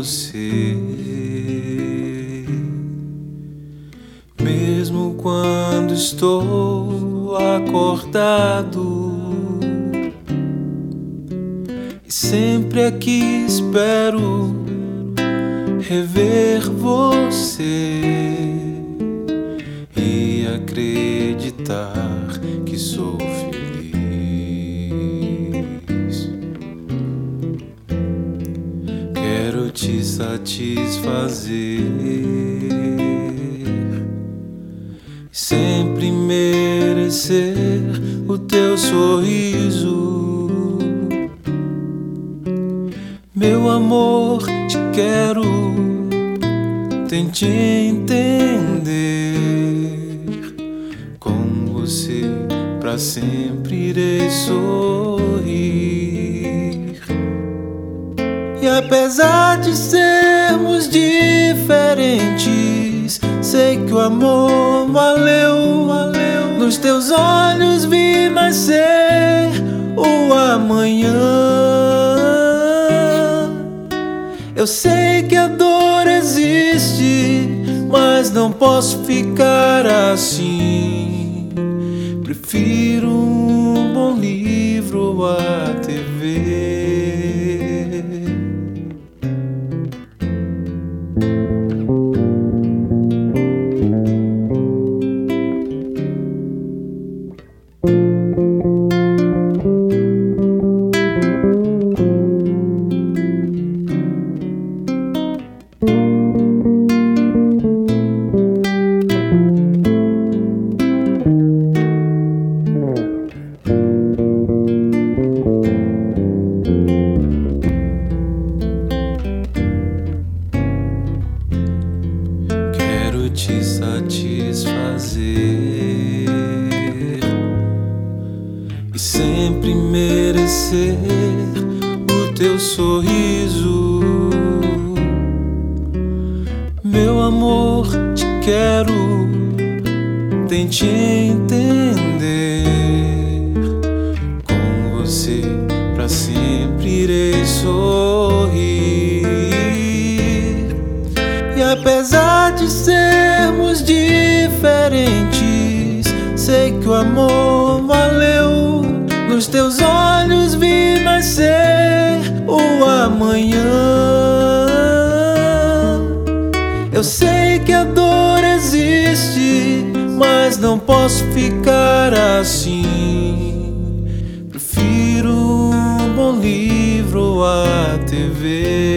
você. Mesmo quando estou acordado, e sempre aqui espero rever você e acreditar que sou feliz. Quero te satisfazer, sempre merecer o teu sorriso. Meu amor, te quero, tente entender. Com você pra sempre irei sorrir. E apesar de sermos diferentes, sei que o amor valeu, valeu. Nos teus olhos vi nascer o amanhã. Eu sei que a dor existe, mas não posso ficar assim. Prefiro um bom livro à TV. Te satisfazer e sempre merecer o teu sorriso. Meu amor, te quero, tente entender. Com você pra sempre irei sorrir. E apesar de sermos diferentes, sei que o amor valeu. Nos teus olhos vi nascer o amanhã. Eu sei que a dor existe, mas não posso ficar assim. Prefiro um bom livro à TV.